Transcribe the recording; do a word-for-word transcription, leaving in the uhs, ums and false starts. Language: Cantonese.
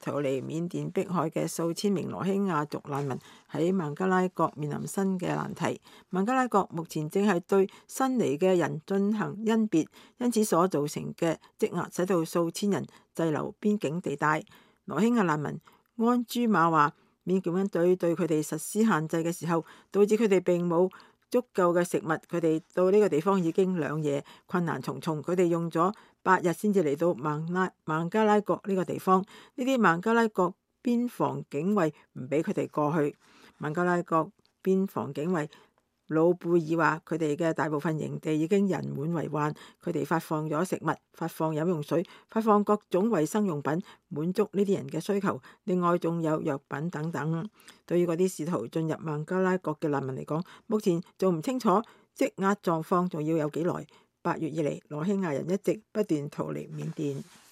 逃離緬甸迫害嘅數千名羅興亞族難民喺孟加拉國面臨新嘅難題。孟加拉國目前正係對新嚟嘅人進行甄別，因此所造成嘅積壓使到數千人滯留邊境地帶。羅興亞難民安朱馬話，緬甸軍隊對佢哋實施限制嘅時候，導致佢哋並冇足夠嘅食物。佢哋到呢個地方已經兩夜，困難重重。佢哋用咗八日先至嚟到孟拉孟加拉國呢個地方。呢啲孟加拉國邊防警衛唔俾佢哋過去。孟加拉國邊防警衛魯貝爾話，佢哋嘅大部分營地已經人滿為患。佢哋發放咗食物，發放飲用水，發放各種衛生用品，滿足呢啲人嘅需求。另外仲有藥品等等。對於嗰啲試圖進入孟加拉國嘅難民嚟講，目前仲唔清楚積壓狀況仲要有幾耐。八月以嚟，羅興亞人一直不斷逃離緬甸。